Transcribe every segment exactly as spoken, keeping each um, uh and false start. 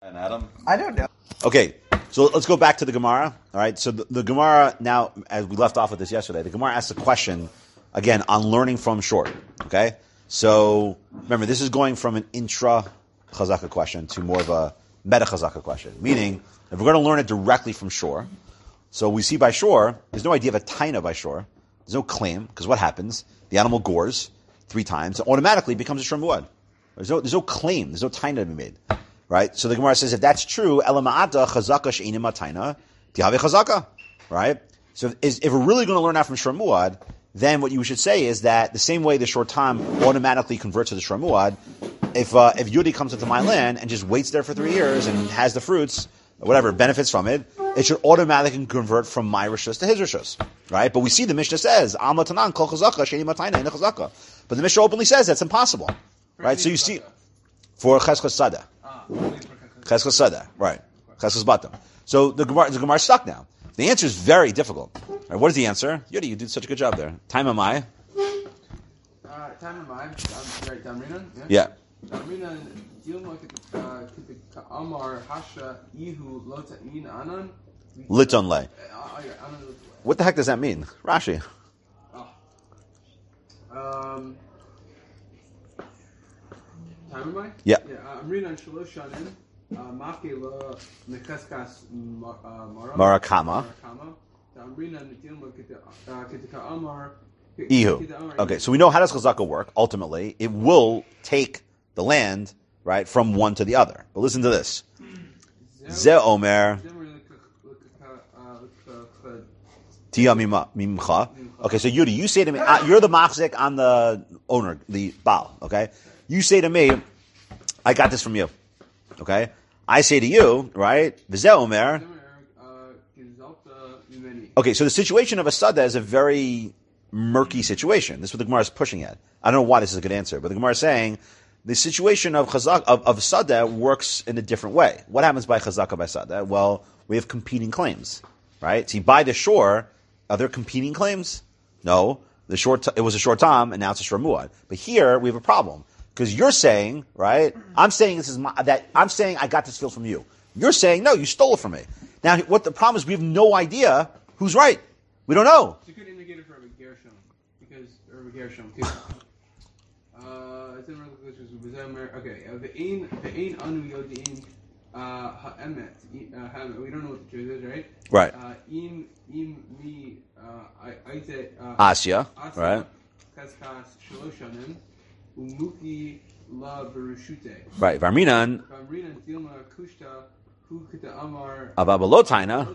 And Adam? I don't know. Okay, so let's go back to the Gemara. All right, so the, the Gemara now, as we left off with this yesterday, the Gemara asks a question again on learning from short. Okay, so remember this is going from an intra chazaka question to more of a meta chazaka question. Meaning, if we're going to learn it directly from shore, so we see by shore, there's no idea of a taina by shore. There's no claim because what happens? The animal gores three times, it automatically becomes a shremuad. There's no, there's no claim. There's no taina to be made. Right? So the Gemara says if that's true, elama'ata chazaka she'inim ataina, tihave chazaka. Right? So if, if we're really going to learn that from shremuad, then what you should say is that the same way the short time automatically converts to the shremuad, if uh, if Yudi comes into my land and just waits there for three years and has the fruits, whatever, benefits from it, it should automatically convert from my rishus to his rishus. Right? But we see the Mishnah says, Am latanan kol chazaka she'inim ataina ina chazaka. But the Mishnah openly says that's impossible. Right? So you see, for cheskos sada. Cheskos sada, right. Cheskos batam. So the Gemara, the Gemara is stuck now. The answer is very difficult. Right, what is the answer? Yodi, you did such a good job there. Time am I? Uh, time am I? Right, Damrinan? Yeah. Damrinan, Dilma Amar Hasha Ihu Lota In Anan. Liton le. What the heck does that mean? Rashi. Um, time am I? Yeah. Yeah. Amrinan Shalosh Shanim. Maki lo Necheskas Marakama. Marakama. Ihu. Okay, so we know how does chazaka work. Ultimately, it will take the land right from one to the other. But listen to this. Ze Omer. Tia mimcha. Okay, so Yudi, you say to me, uh, you're the machzik, I'm the owner, the Baal. Okay, you say to me, I got this from you. Okay, I say to you, right? V'zeh Omer. Okay, so the situation of a sada is a very murky situation. This is what the Gemara is pushing at. I don't know why this is a good answer, but the Gemara is saying the situation of chazak of, of sada works in a different way. What happens by chazaka by sada? Well, we have competing claims, right? See, by the shore, are there competing claims? No, the short t- it was a short time, and now it's a shremuad. But here we have a problem because you're saying, right? I'm saying this is my, that I'm saying I got this field from you. You're saying no, you stole it from me. Now, what the problem is, we have no idea who's right. We don't know. It's a good indicator for Rabbi Gershom, because Rabbi Gershom. Uh, it's in okay. The ain, the ain anu yodin ha'emet. We don't know what the truth is, right? Right. Im im mi aite Asya, right? Kaskas shaloshanim umuki la berushute. Right. Varminan. Varminan dilma kushta hu kita amar Ababalotaina.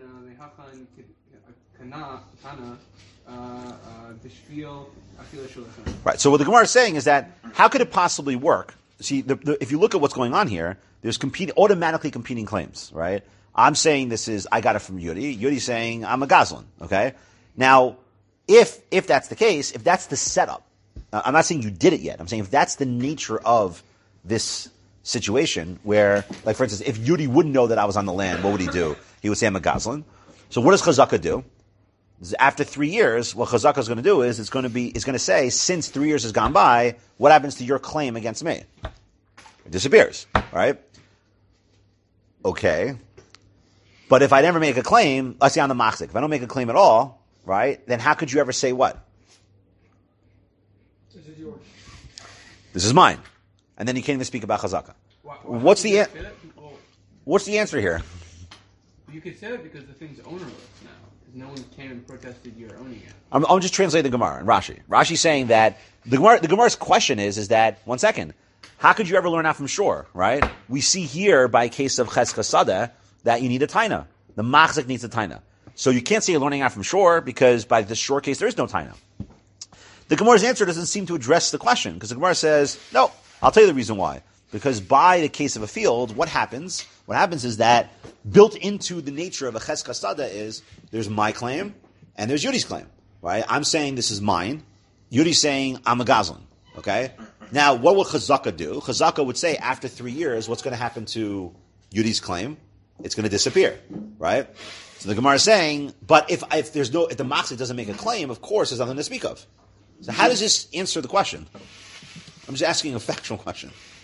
Right. So what the Gemara is saying is that how could it possibly work? See, the, the, if you look at what's going on here, there's competing, automatically competing claims, right? I'm saying this is I got it from Yudi. Yudi's saying I'm a Goslin. Okay. Now, if if that's the case, if that's the setup, uh, I'm not saying you did it yet. I'm saying if that's the nature of this situation, where, like for instance, if Yudi wouldn't know that I was on the land, what would he do? He would say I'm a Goslin. So what does Chazaka do? After three years, what Chazaka is going to do is it's going to be it's going to say, since three years has gone by, what happens to your claim against me? It disappears, right? Okay. But if I never make a claim, let's say on the machzik, if I don't make a claim at all, right, then how could you ever say what? This is yours. This is mine. And then you can't even speak about Chazaka. Why, why what's the an- well, what's the answer here? You could say it because the thing's ownerless now. No one came and protested your owning it. I'm, I'm just translating the Gemara and Rashi. Rashi's saying that the Gemara, the Gemara's question is, is that, one second, how could you ever learn that from shore, right? We see here, by case of Cheskos Sada, that you need a taina. The machzik needs a taina. So you can't say you're learning out from shore, because by this shore case, there is no taina. The Gemara's answer doesn't seem to address the question, because the Gemara says, no, I'll tell you the reason why. Because by the case of a field, what happens? What happens is that built into the nature of a Cheskos Sada is there's my claim and there's Yudi's claim, right? I'm saying this is mine. Yudi's saying I'm a Goslin, okay? Now, what will Chazaka do? Chazaka would say after three years, what's going to happen to Yudi's claim? It's going to disappear, right? So the Gemara is saying, but if if there's no if the machzik doesn't make a claim, of course there's nothing to speak of. So how does this answer the question? I'm just asking a factual question.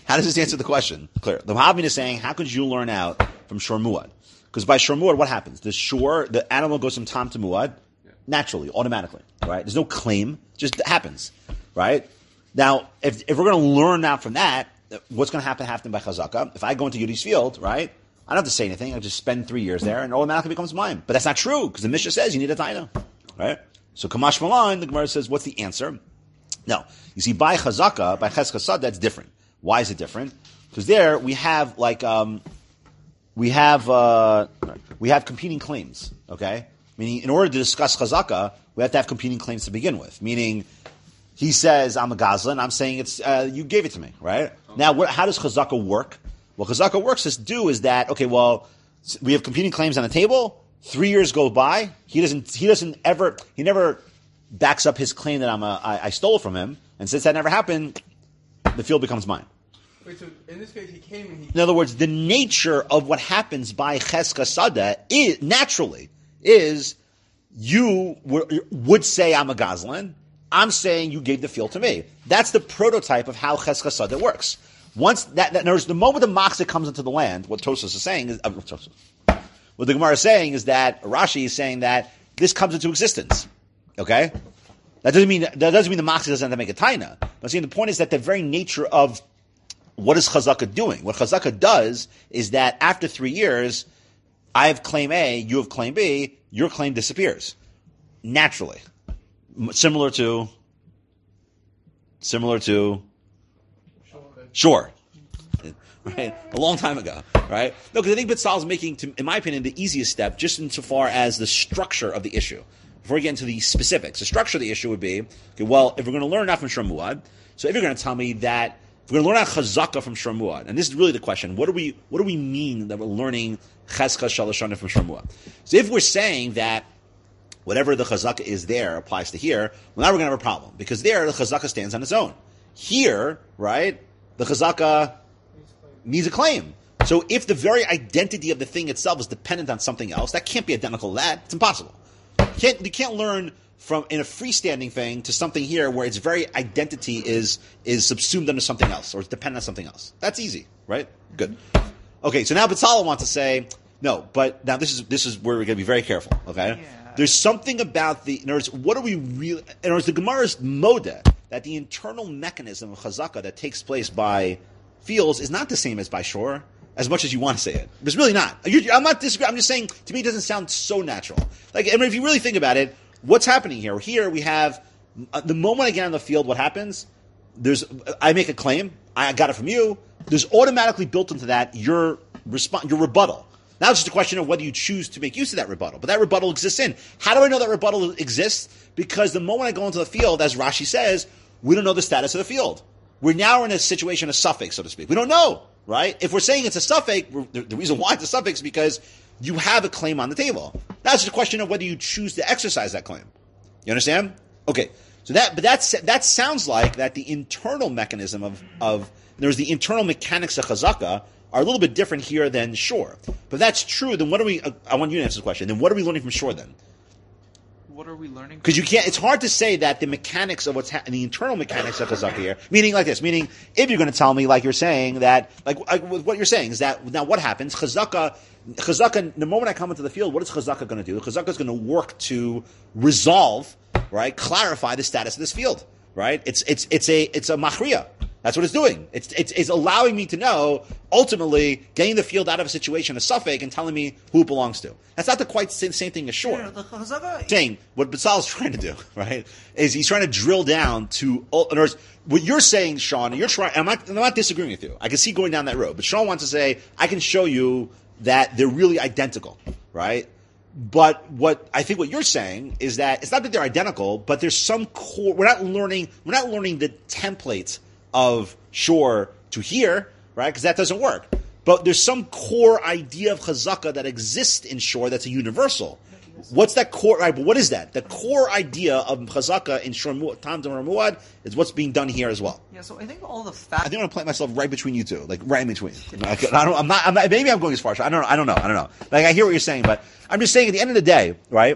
How does this answer the question? Clear. The Mahavin is saying, how could you learn out from Shor Muad? Because by Shor Muad, what happens? The Shor, the animal goes from Tam to Muad naturally, automatically, right? There's no claim, just happens, right? Now, if if we're going to learn out from that, what's going to happen happen by Chazaka? If I go into Yudi's field, right? I don't have to say anything. I just spend three years there, and it automatically becomes mine. But that's not true, because the Mishnah says you need a taina, right? So Kamash Malan, the Gemara says, what's the answer? No. You see, by Chazaka, by Ches Chasad, that's different. Why is it different? Because there we have like um, we have uh, we have competing claims. Okay, meaning in order to discuss Chazaka, we have to have competing claims to begin with. Meaning, he says I'm a Gazlan, I'm saying it's uh, you gave it to me, right? Okay. Now, what, how does Chazaka work? What Chazaka works is do is that okay? Well, we have competing claims on the table. Three years go by. He doesn't. He doesn't ever. He never backs up his claim that I'm a. I, I stole from him. And since that never happened, the field becomes mine. Wait, so in this case, he came and he... In other words, the nature of what happens by Ches Chasada is, naturally, is you w- would say I'm a Gazlan. I'm saying you gave the field to me. That's the prototype of how Ches Chasada works. Once that, that in other words, the moment the Machzik comes into the land, what Tosfos is saying is, uh, Tosfos, what the Gemara is saying is that, Rashi is saying that this comes into existence. Okay? That doesn't mean, that doesn't mean the Machzik doesn't have to make a taina. But saying the point is that the very nature of what is Chazaka doing? What Chazaka does is that after three years, I have claim A, you have claim B, your claim disappears. Naturally. Similar to, similar to, sure. Right? A long time ago, right? No, because I think Bitzal is making, to, in my opinion, the easiest step, just insofar as the structure of the issue. Before we get into the specifics, the structure of the issue would be, okay, well, if we're going to learn that from Shor Muad, so if you're going to tell me that we're going to learn out Chazaka from Shor Muad, and this is really the question: what do we what do we mean that we're learning Cheskha Shalashana from Shor Muad? So if we're saying that whatever the Chazaka is there applies to here, well, now we're going to have a problem because there the Chazaka stands on its own. Here, right, the Chazaka needs a claim. So if the very identity of the thing itself is dependent on something else, that can't be identical to that. It's impossible. You can't, you can't learn from in a freestanding thing to something here where its very identity is is subsumed under something else or it's dependent on something else. That's easy, right? Good. Okay, so now Betzalel wants to say, no, but now this is this is where we're going to be very careful, okay? Yeah. There's something about the, in other words, what are we really, in other words, the Gemara's moda, that the internal mechanism of Chazaka that takes place by fields is not the same as by shore, as much as you want to say it. It's really not. You're, I'm not disagreeing, I'm just saying, to me it doesn't sound so natural. Like, I mean, if you really think about it, what's happening here? Here we have, uh, the moment I get on the field, what happens? There's, I make a claim, I got it from you, there's automatically built into that your response, your rebuttal. Now it's just a question of whether you choose to make use of that rebuttal. But that rebuttal exists in. How do I know that rebuttal exists? Because the moment I go into the field, as Rashi says, we don't know the status of the field. We're now in a situation of suffix, so to speak. We don't know, right? If we're saying it's a suffix, the, the reason why it's a suffix is because you have a claim on the table. Now it's just a question of whether you choose to exercise that claim. You understand? Okay. So that, but that's, that sounds like that the internal mechanism of, of, there's the internal mechanics of Chazaka are a little bit different here than Shor. But if that's true, then what are we, uh, I want you to answer the question, then what are we learning from Shor then? What are we learning? Because you can't, it's hard to say that the mechanics of what's happening, the internal mechanics of Chazaka here, meaning like this, meaning if you're going to tell me, like you're saying, that, like, like what you're saying is that, now what happens? Chazaka, Chazaka, the moment I come into the field, what is Chazaka going to do? Chazaka is going to work to resolve, right, clarify the status of this field, right? It's, it's, it's a, it's a machriya. That's what it's doing. It's, it's, it's allowing me to know, ultimately, getting the field out of a situation, a suffix, and telling me who it belongs to. That's not the quite same, same thing as Shor. Yeah, the Chazaka... Saying, what Betzalel is trying to do, right, is he's trying to drill down to, in other words, what you're saying, Sean, you're trying, I'm not, I'm not disagreeing with you. I can see going down that road. But Sean wants to say, I can show you that they're really identical, right? But what I think what you're saying is that it's not that they're identical, but there's some core, we're not learning, we're not learning the template of Shor to here, right? Because that doesn't work. But there's some core idea of Chazaka that exists in Shor that's a universal. What's that core? Right, but what is that? The core idea of Chazaka in Shor Tam Damar Muad is what's being done here as well. Yeah, so I think all the facts. I think I'm going to plant myself right between you two, like right in between. I don't, I'm not. I'm not. Maybe I'm going as far. I don't. I don't know. I don't know. Like I hear what you're saying, but I'm just saying at the end of the day, right?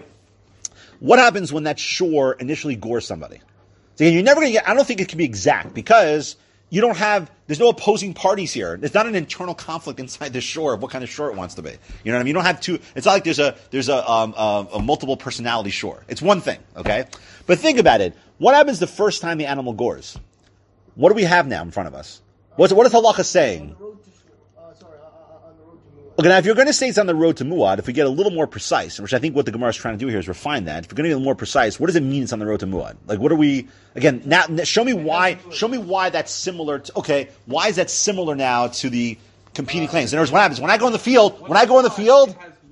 What happens when that Shor initially gores somebody? So you're never going to get, I don't think it can be exact because you don't have, there's no opposing parties here. There's not an internal conflict inside the shore of what kind of shore it wants to be. You know what I mean? You don't have two, it's not like there's a, there's a, um, a, a multiple personality shore. It's one thing, okay? But think about it. What happens the first time the animal gores? What do we have now in front of us? What's, what is halacha saying? Okay, now if you're going to say it's on the road to Muad, if we get a little more precise, which I think what the Gemara is trying to do here is refine that. If we're going to get a little more precise, what does it mean it's on the road to Muad? Like, what are we? Again, now show me why. Show me why that's similar to. Okay, why is that similar now to the competing claims? In other words, what happens when I go in the field? When I go in the field,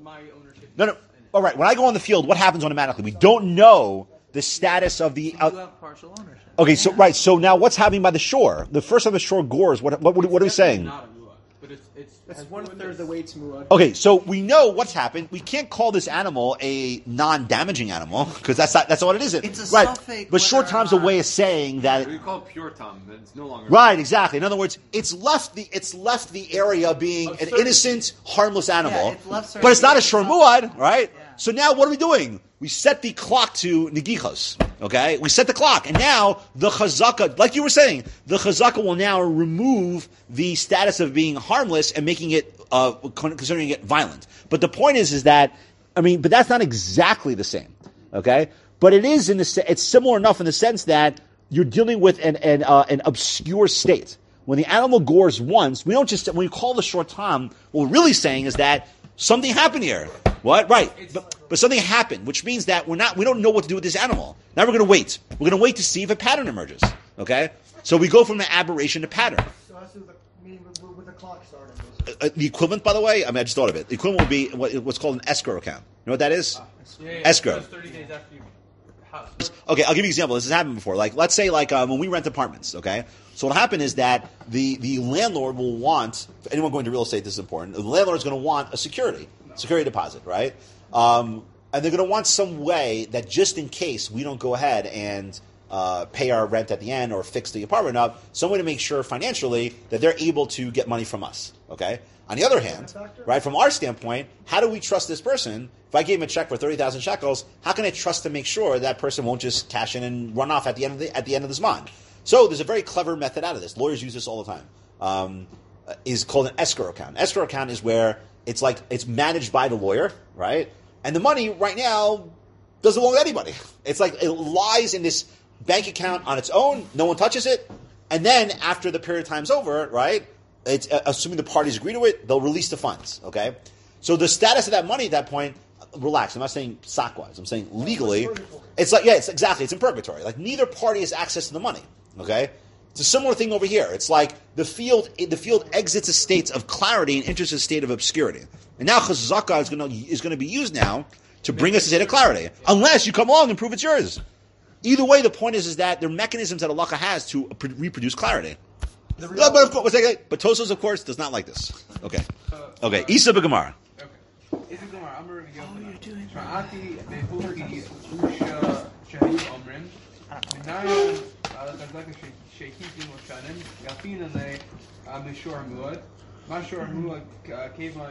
no, no. All right, when I go in the field, what happens automatically? We don't know the status of the. Uh, You have partial ownership. okay, so right, so now what's happening by the shore? The first time the shore gores, what what what, what are we saying? Not a muad, but it's it's That's has one more third of the weight's muad. Okay, so we know what's happened. We can't call this animal a non-damaging animal because that's not, that's not what it is. It's a right. suffix But short whether or time's a not- way of saying that. We call it pure tom, but it's no longer. Right, exactly. In other words, it's left the it's left the area being an Absurdity. innocent, harmless animal, Yeah, it's left but it's not a certain- shormuad, right? Yeah. So now what are we doing? We set the clock to negichos. Okay, we set the clock, and now the chazaka, like you were saying, the chazaka will now remove the status of being harmless and making it, uh, considering it violent. But the point is, is that I mean, but that's not exactly the same. Okay, but it is in the se- it's similar enough in the sense that you're dealing with an an, uh, an obscure state. When the animal gores once, we don't just when we call the short tom. What we're really saying is that something happened here. What? Right. But, but something happened, which means that we're not, we don't know what to do with this animal. Now we're going to wait. We're going to wait to see if a pattern emerges. Okay? So we go from an aberration to pattern. So that's the meaning with, with the clock starting. Uh, the equivalent, by the way, I mean, I just thought of it. The equivalent would be what, what's called an escrow account. You know what that is? yeah, yeah, Escrow. it's thirty days after you house. Okay, I'll give you an example. This has happened before. Like, let's say, like, um, when we rent apartments, okay? So what happened is that the, the landlord will want, for anyone going to real estate, this is important, the landlord is going to want a security, security deposit, right? Um, and they're going to want some way that just in case we don't go ahead and uh, pay our rent at the end or fix the apartment up, some way to make sure financially that they're able to get money from us, okay? On the other hand, right, from our standpoint, how do we trust this person? If I gave him a check for thirty thousand shekels, how can I trust to make sure that person won't just cash in and run off at the end of the, at the end of this month? So there's a very clever method out of this. Lawyers use this all the time. Um, uh, is called an escrow account. An escrow account is where it's like it's managed by the lawyer, right? And the money right now doesn't belong to anybody. It's like it lies in this bank account on its own. No one touches it. And then after the period of time's over, right? It's uh, assuming the parties agree to it, they'll release the funds. Okay, so the status of that money at that point, relax. I'm not saying sock-wise. I'm saying legally, it's like yeah, it's exactly it's in purgatory. Like neither party has access to the money. Okay, it's a similar thing over here. It's like the field the field exits a state of clarity and enters a state of obscurity. And now chazaka is going to is going to be used now to bring us to a state of clarity, unless you come along and prove it's yours. Either way, the point is is that there are mechanisms that Allah has to pr- reproduce clarity. No, but of course, but Tosos, of course, does not like this. Okay, okay. Isa b'Gemara. Okay. Is it Gemara? I'm already going. Sha'ati behuki usha shahidu omrim. Minayan al-kazaka shehidim oshanim. Yafina le mishor muad. Mashor muad kevan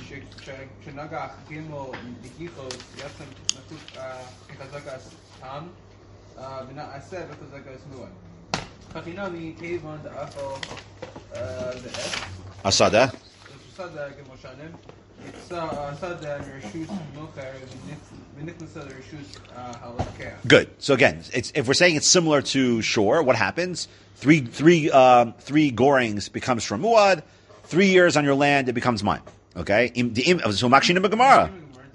shenaga gimel digichos yatsam nakuk kazakas tam. Mina aseh kazakas muad. Fatinami kevan the afal the f. Asada. Asada gemoshanim. It's asada reshus mocher v'niknasa reshus halakeh. Good. So again, it's, if we're saying it's similar to shore, what happens? Three, three, um, three gorings becomes from muad. Three years on your land, it becomes mine. Okay. Im- the im- So makshin b'Gemara.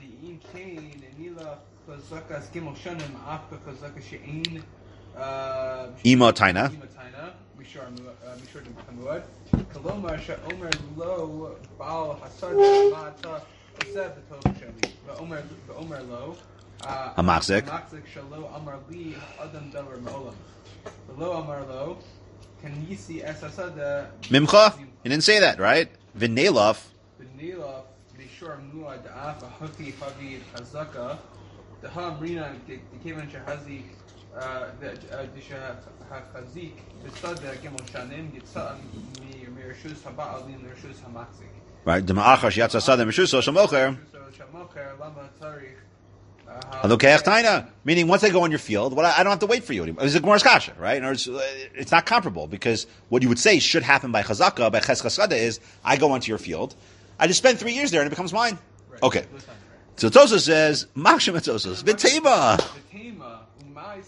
Imo taina. Mishor muad. Kalomar she'omer lo bal hasad ma'ata aseh b'tov sheli. V'omer v'omer lo. Hamakzik. Hamakzik shelo amar li adam davar ma'olam. V'lo amar lo. Can yisi es hasada. Mimcha. You didn't say that, right? V'nelaf. V'nelaf mishor muad da'af hafi havi hazaka. Da'ha amrina kevan shehazi. Disha hachazik b'sada gemol shanim yitzah mirshus haba'alim mirshus hamakzik. Right. The ma'achash yatsa sadem mishuso shamocher. So shamocher lama tarich Halokech taina. Meaning, once I go on your field, what I, I don't have to wait for you anymore. It's a Gemara's kasha, right? In other words, it's not comparable because what you would say should happen by chazaka, by cheskas sada is I go onto your field, I just spend three years there and it becomes mine. Right. Okay. So Tosos says, Makshim Tosos, Vitema. Vitema, umay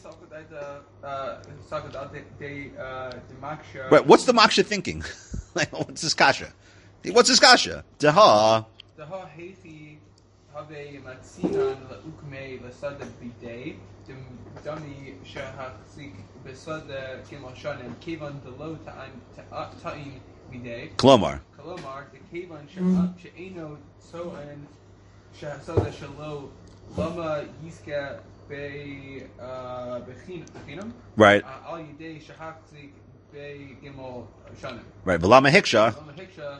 sakudat de maksha. Right, what's the Maksha thinking? Like, what's this kasha? What's this kasha? Deha. Deha heithi have matzinan leukme lesada bidei dami shehachzik besada gimel shanim kivan delo ta'in bidei. Klomar. Kolomar the kivan she'eno so'en shehasada shelo lama yiska be bechinam. Right. Al yidei shehachzik be gimel shanim. Right, Velama Hiksha. Lama hiksha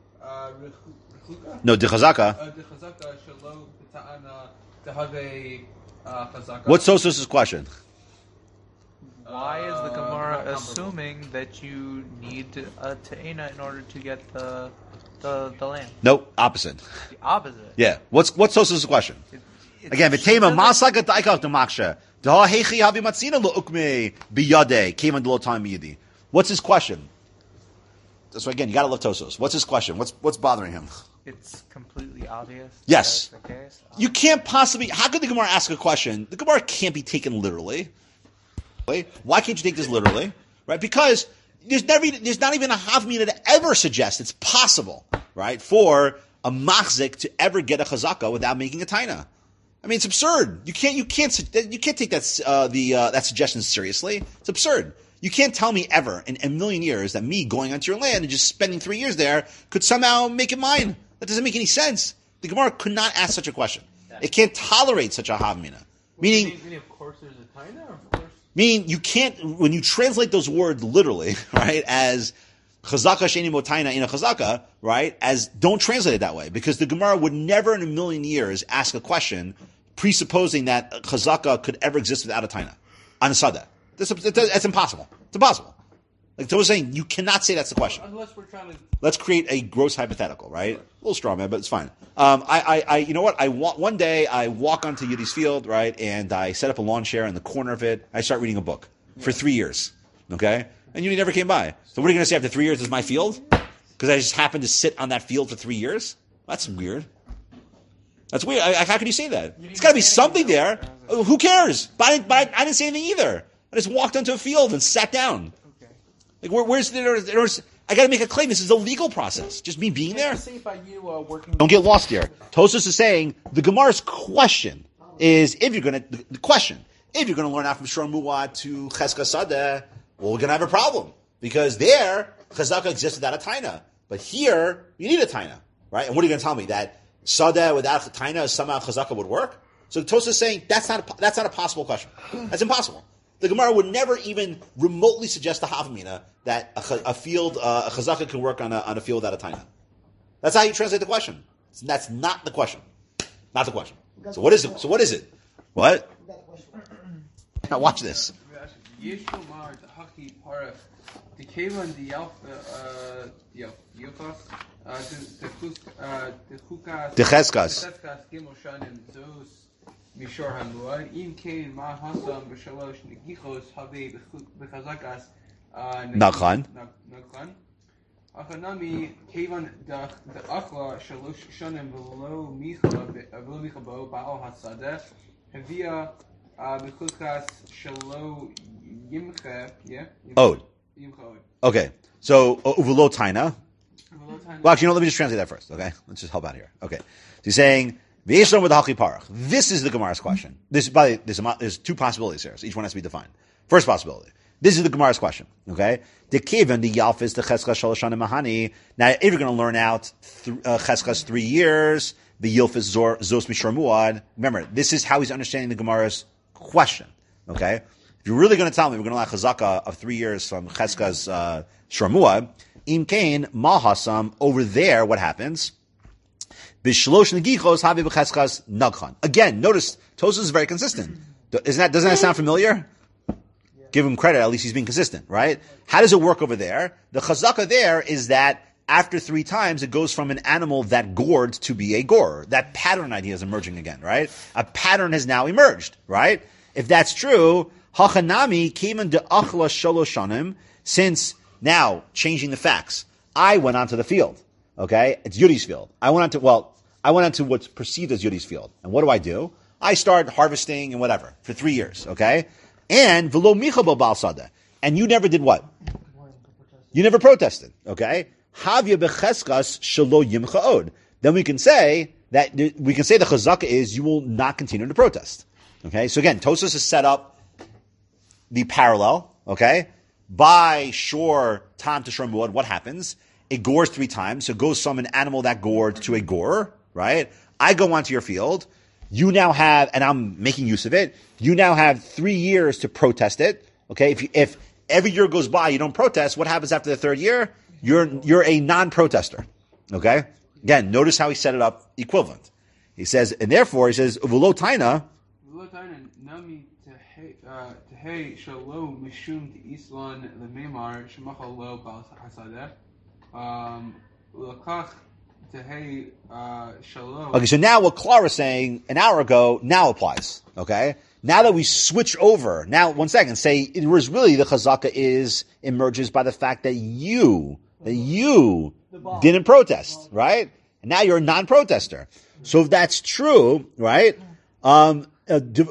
rechuka. No, Dechazaka. Dechazaka shelo b'ta'ana tehave chazaka. What's Tosos' question? Why is the Uh, Gemara not assuming that you need a ta'ina in order to get the the, the land? No, opposite. The opposite. Yeah. What's what's Tosos' question? It, it Again, Vitema, doesn't- Maslaka Daikak the Maksha. Deha Hechi Havi Matzina Lo Ukme Biyade. Came on the time Yidi. What's his question? So again, you gotta love Tosos. What's his question? What's what's bothering him? It's completely obvious. Yes. That's the case. You can't possibly. How could the Gemara ask a question? The Gemara can't be taken literally. Why can't you take this literally? Right? Because there's never, there's not even a havmina that ever suggests it's possible, right, for a machzik to ever get a chazaka without making a taina. I mean, it's absurd. You can't, you can't, you can't take that uh, the uh, that suggestion seriously. It's absurd. You can't tell me ever in a million years that me going onto your land and just spending three years there could somehow make it mine. That doesn't make any sense. The Gemara could not ask such a question. It can't tolerate such a havmina. Meaning, Meaning, of course, there's a taina, or of course. meaning you can't, when you translate those words literally, right, as chazaka sheni motaina in a chazaka, right, as don't translate it that way, because the Gemara would never in a million years ask a question presupposing that chazaka could ever exist without a taina on a sada. That's, that's impossible. It's impossible. Like I was saying, you cannot say that's the question. Unless we're trying to. Let's create a gross hypothetical, right? A little straw man, but it's fine. Um, I, I, I, you know what? I wa- one day I walk onto Yiddi's field, right, and I set up a lawn chair in the corner of it. I start reading a book for three years, okay? And Yidi never came by. So what are you going to say after three years? This is my field? Because I just happened to sit on that field for three years? That's weird. That's weird. I, I, how can you say that? It's got to be something there. Oh, who cares? But I, but I, I didn't say anything either. I just walked onto a field and sat down. Like, where, where's the, there, there's, I gotta make a claim. This is a legal process. Just me being there. Say by you uh, working. Don't get lost here. Tosos is saying, the Gemara's question is, if you're gonna, the, the question, if you're gonna learn out from Shor Muad to Cheska Sadeh, well, we're gonna have a problem. Because there, Chazaka exists without a taina. But here, you need a taina. Right? And what are you gonna tell me? That Sadeh without a taina, somehow Chazaka would work? So Tosos is saying, that's not a, that's not a possible question. That's impossible. The Gemara would never even remotely suggest to Havamina that a, a field, uh, a chazaka can work on a, on a field without a taina. That's how you translate the question. That's not the question. Not the question. So what is it? So what is it? What? Now watch this. Yeshomar the haki parach the kevan the yalfa the yalfa the the the chukas The cheskas. the cheskas gimel shanim zos mishor hamuad im kein ma hasam b'shalosh negichos have b'chazakas Nachan. nachan achanami kevan the the achla shalosh shanim v'lo micha v'lo micha bo ba'al hasadeh havia b'chukas shalo yimcha yeah Ode. yimcha ode. Okay. So uvulo taina. V'lo time- Well, actually, no, let me just translate that first. Okay, let's just help out here. Okay, so he's saying v'yeshlom with the haki parach. This is the Gemara's question. This, by the way, there's, a, there's two possibilities here, so each one has to be defined. First possibility. This is the Gemara's question. Okay, the kivan the yalfis the cheskas shaloshanim mahani. Now, if you're going to learn out th- uh, cheskas three years, the yilfis zor zos mishor muad. Remember, this is how he's understanding the Gemara's question. Okay, if you're really going to tell me we're going to allow chazaka of three years from cheskas uh, shor muad, im kain mahasam over there, what happens? Bishlosh negichos havi b'cheskas nagchan. Again, notice Tosos is very consistent. Isn't that doesn't that sound familiar? Give him credit. At least he's being consistent, right? How does it work over there? The chazaka there is that after three times, it goes from an animal that gored to be a gorer. That pattern idea is emerging again, right? A pattern has now emerged, right? If that's true, hachanami came into achla sholoshanim, since now, changing the facts, I went onto the field, okay? It's Yudi's field. I went onto, well, I went onto what's perceived as Yudi's field. And what do I do? I start harvesting and whatever for three years, okay? And v'lo micha bal sada. And you never did what? You never protested, okay? Havya becheskas shelo yimcha od. Then we can say that we can say the chazaka is you will not continue to protest, okay? So again, Tosfos has set up the parallel, okay? By shore tam to shore muad, what happens? It gores three times, so it goes from an animal that gored to a gorer, right? I go onto your field. You now have, and I'm making use of it. You now have three years to protest it. Okay, if you, if every year goes by you don't protest, what happens after the third year? You're you're a non-protester. Okay, again, notice how he set it up equivalent. He says, and therefore he says uvulo taina. Uvulo taina nami tehei shalo mishum islan lememar shemachal lo bal hasadeh ulakach. Okay, so now what Clara is saying an hour ago now applies. Okay, now that we switch over, now one second, say it was really the chazaka is emerges by the fact that you that you didn't protest, right? And now you're a non-protester. So if that's true, right? Um, uh, the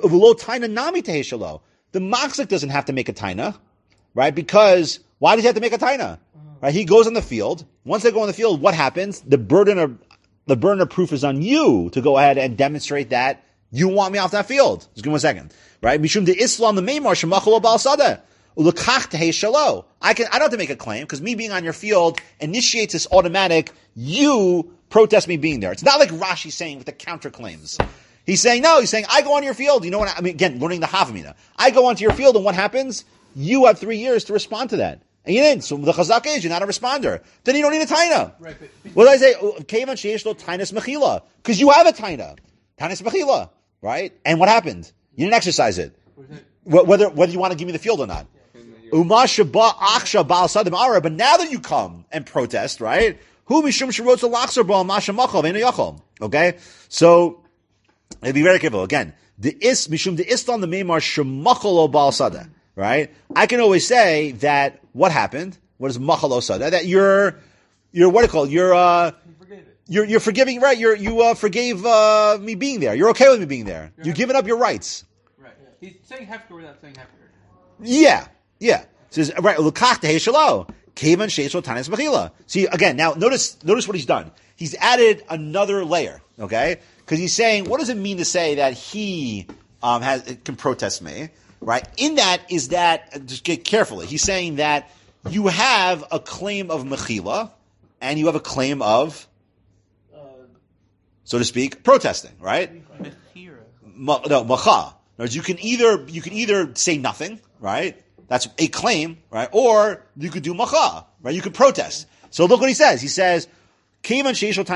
machzik doesn't have to make a taina, right? Because why does he have to make a taina? Right, he goes on the field. Once they go on the field, what happens? The burden of the burden of proof is on you to go ahead and demonstrate that you want me off that field. Just give me one second. Right? Mishum de Islam the Meimar shemachol bal sada ulakach tehei shalo. I can I don't have to make a claim because me being on your field initiates this automatic. You protest me being there. It's not like Rashi saying with the counterclaims. He's saying no. He's saying I go on your field. You know what? I mean, again, learning the Havamina. I go onto your field, and what happens? You have three years to respond to that. And you didn't. So the chazaka is you're not a responder. Then you don't need a taina. Right, but, but, what did I say? Kevan sheish lo tainas mechila. Because you have a taina. Tainas mechila. Right? And what happened? You didn't exercise it. Whether whether you want to give me the field or not. Uma shaba aksha bal sadim ara. But now that you come and protest, right? Hu mishum shirotza lachzer bal masha machal ve'enu yachol. Okay? So, be very careful. Again, the is mishum the istan the meimar shemachal bal sada. Right? I can always say that what happened? What is machalosa? That, that you're, you're what do you call it? You're, uh, you're, you're forgiving, right? You're, you, uh, forgave, uh, me being there. You're okay with me being there. You're, you're giving up your rights. Right. He's saying hefker without saying hefker. Yeah. Yeah. Says, right, l'kach tehei shalo. Kevan sheishlo tanis mechila. See, again, now notice, notice what he's done. He's added another layer, okay? Because he's saying, what does it mean to say that he, um, has, can protest me? Right? In that is that, just get carefully, he's saying that you have a claim of mechila, and you have a claim of, uh, so to speak, protesting, right? Mechira. Ma, no, macha. In other words, you can either, you can either say nothing, right? That's a claim, right? Or you could do macha, right? You could protest. So look what he says. He says, but now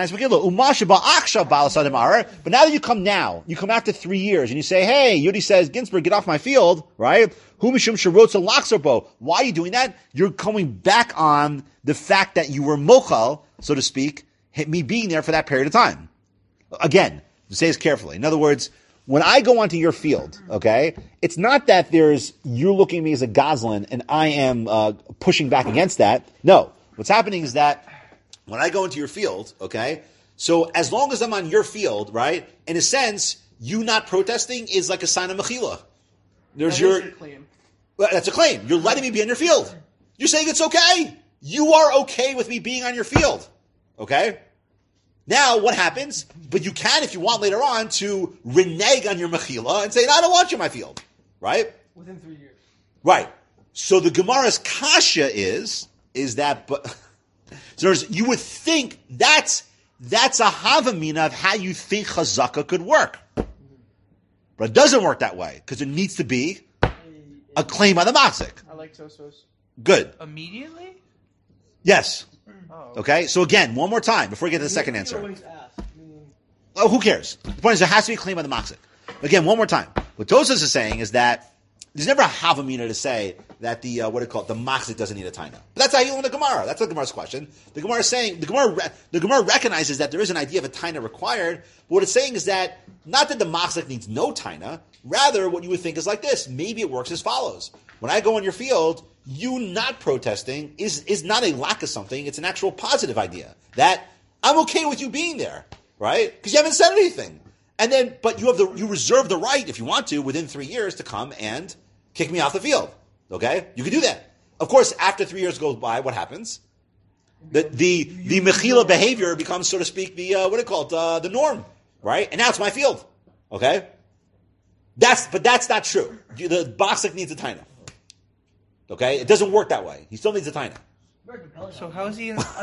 that you come now, you come after three years, and you say, hey, Yudi says, Ginsburg, get off my field, right? Why are you doing that? You're coming back on the fact that you were mochal, so to speak, me being there for that period of time. Again, say this carefully. In other words, when I go onto your field, okay, it's not that there's, you're looking at me as a goslin, and I am uh, pushing back against that. No. What's happening is that when I go into your field, okay, so as long as I'm on your field, right, in a sense, you not protesting is like a sign of mechila. There's that your, is your claim. Well, that's a claim. You're letting me be on your field. You're saying it's okay. You are okay with me being on your field. Okay? Now, what happens? But you can, if you want later on, to renege on your mechila and say, no, I don't want you in my field. Right? Within three years. Right. So the Gemara's kasha is, is that, but, so you would think that's, that's a havamina of how you think chazaka could work. But it doesn't work that way, because it needs to be a claim on the machzik. I like Tosfos. Good. Immediately? Yes. Oh. Okay, so again, one more time, before we get to the second You answer. know what he's asked. I mean, Oh, who cares? The point is, there has to be a claim on the machzik. Again, one more time. What Tosfos is saying is that there's never a havamina to say that the uh, what do you call it, the machzik doesn't need a taina. But that's how you learn the Gemara. That's the Gemara's question. The Gemara is saying the Gemara re- the Gemara recognizes that there is an idea of a taina required. But what it's saying is that not that the machzik needs no taina. Rather, what you would think is like this. Maybe it works as follows: when I go on your field, you not protesting is is not a lack of something. It's an actual positive idea that I'm okay with you being there, right? Because you haven't said anything. And then, but you have the you reserve the right, if you want to, within three years, to come and kick me off the field. Okay, you can do that. Of course, after three years goes by, what happens? The the the mechila behavior becomes, so to speak, the uh, what do you call it? Uh, the norm, right? And now it's my field. Okay, that's but that's not true. The boxer needs a taina. Okay, it doesn't work that way. He still needs a taina. So how is he